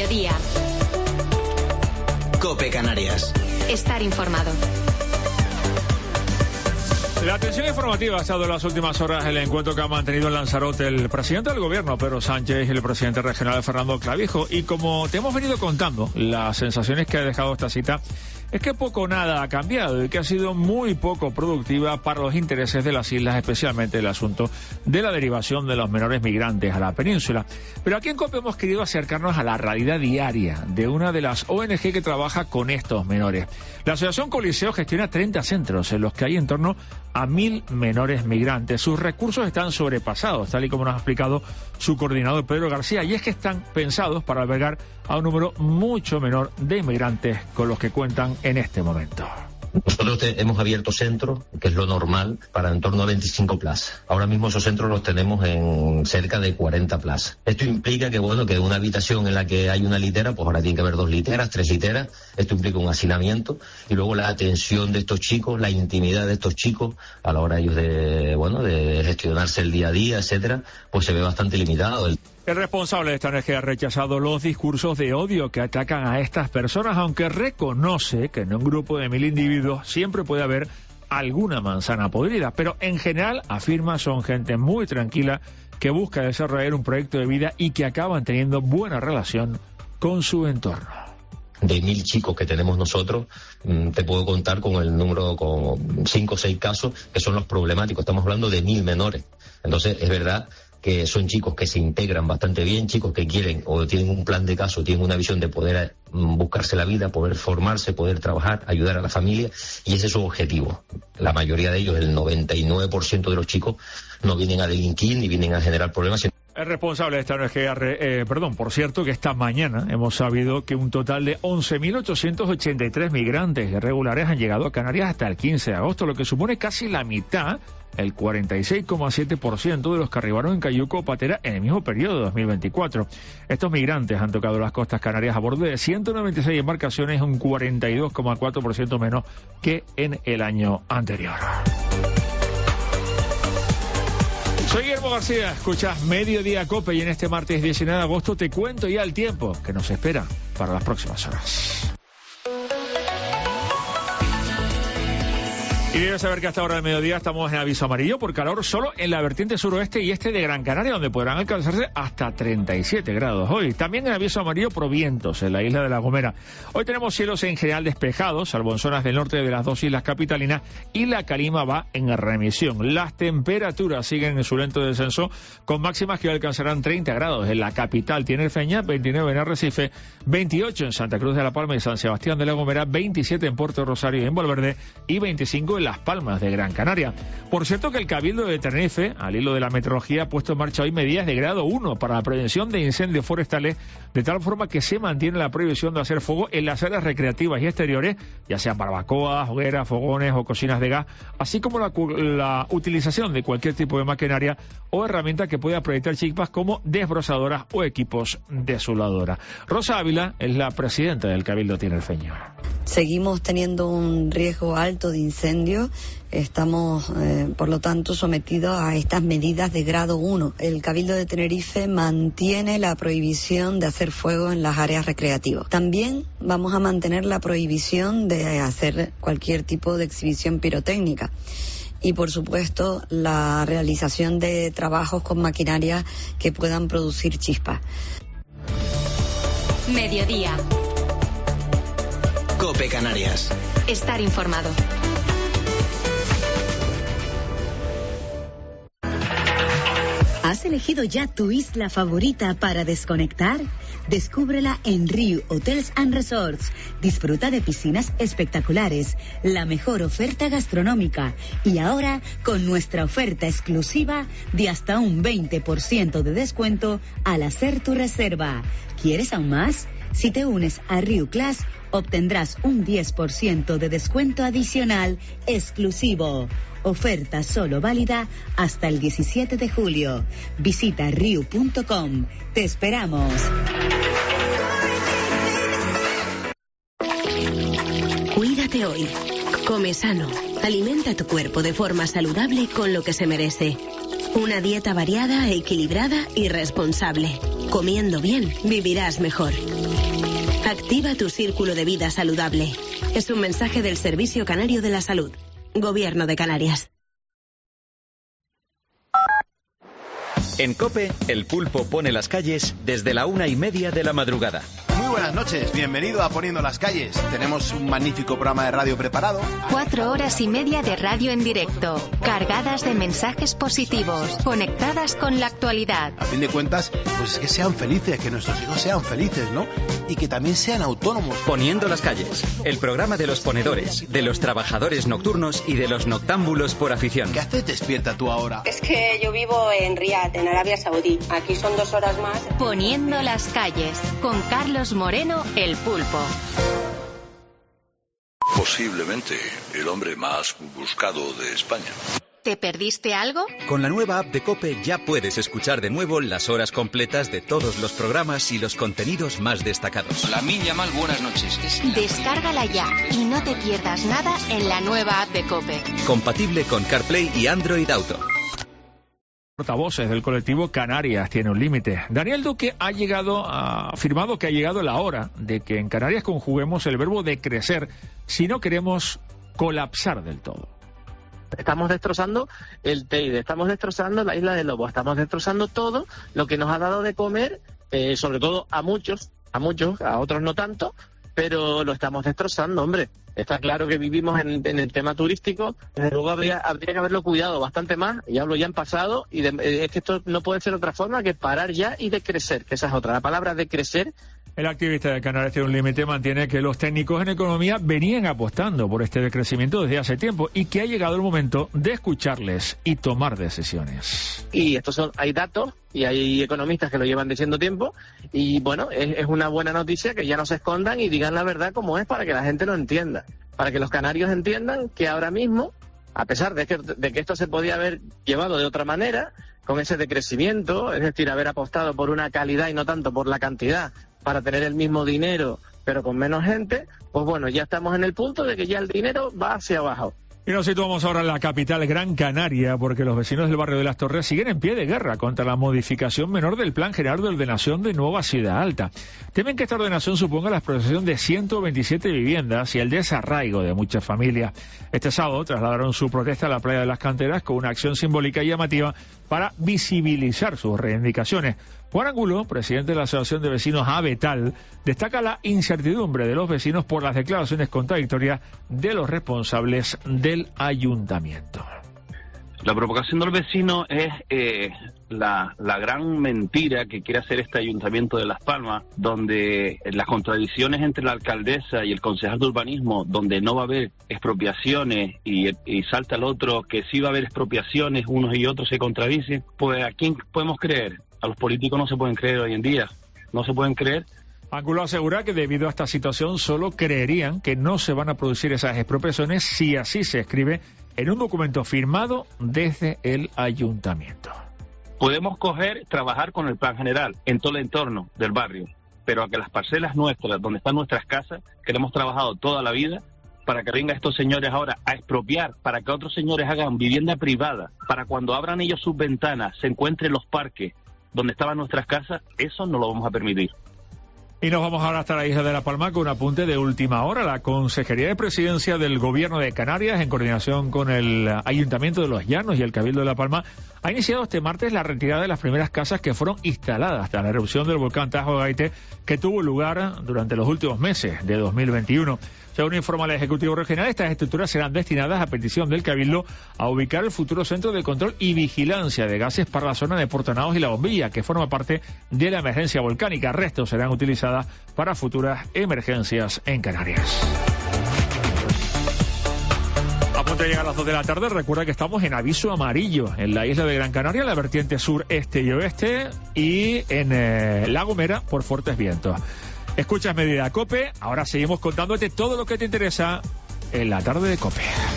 Mediodía. COPE Canarias. Estar informado. La atención informativa ha estado en las últimas horas el encuentro que ha mantenido en Lanzarote el presidente del gobierno, Pedro Sánchez, y el presidente regional, Fernando Clavijo. Y como te hemos venido contando, las sensaciones que ha dejado esta cita es que poco o nada ha cambiado y que ha sido muy poco productiva para los intereses de las islas, especialmente el asunto de la derivación de los menores migrantes a la península. Pero aquí en COPE hemos querido acercarnos a la realidad diaria de una de las ONG que trabaja con estos menores. La Asociación Coliseo gestiona 30 centros en los que hay en torno a 1.000 menores migrantes. Sus recursos están sobrepasados, tal y como nos ha explicado su coordinador Pedro García, y es que están pensados para albergar a un número mucho menor de inmigrantes con los que cuentan en este momento. Nosotros hemos abierto centros, que es lo normal, para en torno a 25 plazas. Ahora mismo esos centros los tenemos en cerca de 40 plazas. Esto implica que una habitación en la que hay una litera, pues ahora tiene que haber 2 literas, 3 literas. Esto implica un hacinamiento y luego la atención de estos chicos, la intimidad de estos chicos a la hora ellos de gestionarse el día a día, etcétera, pues se ve bastante limitado. El responsable de esta ONG ha rechazado los discursos de odio que atacan a estas personas, aunque reconoce que en un grupo de 1.000 individuos siempre puede haber alguna manzana podrida, pero en general, afirma, son gente muy tranquila que busca desarrollar un proyecto de vida y que acaban teniendo buena relación con su entorno. De 1.000 chicos que tenemos nosotros, te puedo contar con el número, con 5 o 6 casos que son los problemáticos. Estamos hablando de 1.000 menores. Entonces, es verdad que son chicos que se integran bastante bien, chicos que quieren o tienen un plan de caso, tienen una visión de poder buscarse la vida, poder formarse, poder trabajar, ayudar a la familia, y ese es su objetivo. La mayoría de ellos, el 99% de los chicos, no vienen a delinquir ni vienen a generar problemas. El responsable de esta ONG, por cierto, que esta mañana hemos sabido que un total de 11.883 migrantes irregulares han llegado a Canarias hasta el 15 de agosto, lo que supone casi la mitad, el 46,7% de los que arribaron en Cayuco o Patera en el mismo periodo de 2024. Estos migrantes han tocado las costas canarias a bordo de 196 embarcaciones, un 42,4% menos que en el año anterior. Soy Guillermo García, escuchas Mediodía COPE y en este martes 19 de agosto te cuento ya el tiempo que nos espera para las próximas horas. Y debes saber que hasta ahora del mediodía estamos en aviso amarillo por calor solo en la vertiente suroeste y este de Gran Canaria, donde podrán alcanzarse hasta 37 grados hoy. También en aviso amarillo por vientos en la isla de La Gomera. Hoy tenemos cielos en general despejados, salvo en zonas del norte de las 2 islas capitalinas, y la calima va en remisión. Las temperaturas siguen en su lento descenso, con máximas que alcanzarán 30 grados en la capital tinerfeña, 29 en Arrecife, 28 en Santa Cruz de la Palma y San Sebastián de La Gomera, 27 en Puerto Rosario y en Valverde y 25 en Las Palmas de Gran Canaria. Por cierto que el Cabildo de Tenerife, al hilo de la meteorología, ha puesto en marcha hoy medidas de grado 1 para la prevención de incendios forestales, de tal forma que se mantiene la prohibición de hacer fuego en las áreas recreativas y exteriores, ya sean barbacoas, hogueras, fogones o cocinas de gas, así como la utilización de cualquier tipo de maquinaria o herramienta que pueda proyectar chispas como desbrozadoras o equipos desoladora. Rosa Ávila es la presidenta del Cabildo tinerfeño. Seguimos teniendo un riesgo alto de incendio. Estamos, por lo tanto, sometidos a estas medidas de grado 1. El Cabildo de Tenerife mantiene la prohibición de hacer fuego en las áreas recreativas. También vamos a mantener la prohibición de hacer cualquier tipo de exhibición pirotécnica. Y, por supuesto, la realización de trabajos con maquinaria que puedan producir chispas. Mediodía. COPE Canarias. Estar informado. ¿Has elegido ya tu isla favorita para desconectar? Descúbrela en Riu Hotels and Resorts. Disfruta de piscinas espectaculares, la mejor oferta gastronómica y ahora con nuestra oferta exclusiva de hasta un 20% de descuento al hacer tu reserva. ¿Quieres aún más? Si te unes a Riu Class, obtendrás un 10% de descuento adicional exclusivo. Oferta solo válida hasta el 17 de julio. Visita riu.com. Te esperamos. Cuídate hoy. Come sano. Alimenta tu cuerpo de forma saludable con lo que se merece. Una dieta variada, equilibrada y responsable. Comiendo bien, vivirás mejor. Activa tu círculo de vida saludable. Es un mensaje del Servicio Canario de la Salud. Gobierno de Canarias. En COPE, el pulpo pone las calles desde la 1:30 de la madrugada. Muy buenas noches, bienvenido a Poniendo las Calles. Tenemos un magnífico programa de radio preparado. 4 horas y media de radio en directo, cargadas de mensajes positivos, conectadas con la actualidad. A fin de cuentas, pues que sean felices, que nuestros hijos sean felices, ¿no? Y que también sean autónomos. Poniendo las Calles, el programa de los ponedores, de los trabajadores nocturnos y de los noctámbulos por afición. ¿Qué haces despierta tú ahora? Es que yo vivo en Riad, en Arabia Saudí. Aquí son 2 horas más. Poniendo las Calles, con Carlos Moreno, el pulpo. Posiblemente el hombre más buscado de España. ¿Te perdiste algo? Con la nueva app de COPE ya puedes escuchar de nuevo las horas completas de todos los programas y los contenidos más destacados. La Minya Mal, buenas noches. Descárgala ya y no te pierdas nada en la nueva app de COPE. Compatible con CarPlay y Android Auto. Portavoces del colectivo Canarias tiene un límite. Daniel Duque ha afirmado que ha llegado la hora de que en Canarias conjuguemos el verbo decrecer si no queremos colapsar del todo. Estamos destrozando el Teide, estamos destrozando la isla de Lobos, estamos destrozando todo lo que nos ha dado de comer, sobre todo a muchos, a otros no tanto, pero lo estamos destrozando, hombre. Está claro que vivimos en el tema turístico, desde luego habría que haberlo cuidado bastante más, y hablo ya en pasado, y es que esto no puede ser otra forma que parar ya y decrecer, que esa es otra, la palabra decrecer. El activista de Canarias tiene un límite mantiene que los técnicos en economía venían apostando por este decrecimiento desde hace tiempo y que ha llegado el momento de escucharles y tomar decisiones. Y hay datos y hay economistas que lo llevan diciendo tiempo y bueno, es una buena noticia que ya no se escondan y digan la verdad como es para que la gente lo entienda, para que los canarios entiendan que ahora mismo, a pesar de que esto se podía haber llevado de otra manera, con ese decrecimiento, es decir, haber apostado por una calidad y no tanto por la cantidad, para tener el mismo dinero, pero con menos gente, pues bueno, ya estamos en el punto de que ya el dinero va hacia abajo. Y nos situamos ahora en la capital Gran Canaria, porque los vecinos del barrio de Las Torres siguen en pie de guerra contra la modificación menor del Plan General de Ordenación de Nueva Ciudad Alta. Temen que esta ordenación suponga la expropiación de 127 viviendas y el desarraigo de muchas familias. Este sábado trasladaron su protesta a la playa de las Canteras con una acción simbólica y llamativa para visibilizar sus reivindicaciones. Juan Angulo, presidente de la Asociación de Vecinos Abetal, destaca la incertidumbre de los vecinos por las declaraciones contradictorias de los responsables del ayuntamiento. La provocación del vecino es la gran mentira que quiere hacer este ayuntamiento de Las Palmas, donde las contradicciones entre la alcaldesa y el concejal de urbanismo, donde no va a haber expropiaciones y salta el otro que sí va a haber expropiaciones, unos y otros se contradicen, pues ¿a quién podemos creer? A los políticos no se pueden creer hoy en día, no se pueden creer. Angulo asegura que debido a esta situación solo creerían que no se van a producir esas expropiaciones si así se escribe en un documento firmado desde el ayuntamiento. Podemos trabajar con el plan general en todo el entorno del barrio, pero a que las parcelas nuestras, donde están nuestras casas, que hemos trabajado toda la vida, para que vengan estos señores ahora a expropiar, para que otros señores hagan vivienda privada, para cuando abran ellos sus ventanas se encuentren los parques donde estaban nuestras casas, eso no lo vamos a permitir. Y nos vamos ahora hasta la isla de La Palma con un apunte de última hora. La Consejería de Presidencia del Gobierno de Canarias, en coordinación con el Ayuntamiento de Los Llanos y el Cabildo de La Palma, ha iniciado este martes la retirada de las primeras casas que fueron instaladas tras la erupción del volcán Tajo de Gaite, que tuvo lugar durante los últimos meses de 2021. Según informa el Ejecutivo Regional, estas estructuras serán destinadas a petición del Cabildo a ubicar el futuro Centro de Control y Vigilancia de Gases para la zona de Portanaos y La Bombilla, que forma parte de la emergencia volcánica. Restos serán utilizadas para futuras emergencias en Canarias. A punto de llegar a las 2 de la tarde, recuerda que estamos en aviso amarillo en la isla de Gran Canaria, la vertiente sur, este y oeste, y en La Gomera por fuertes vientos. Escuchas Medida COPE, ahora seguimos contándote todo lo que te interesa en la tarde de COPE.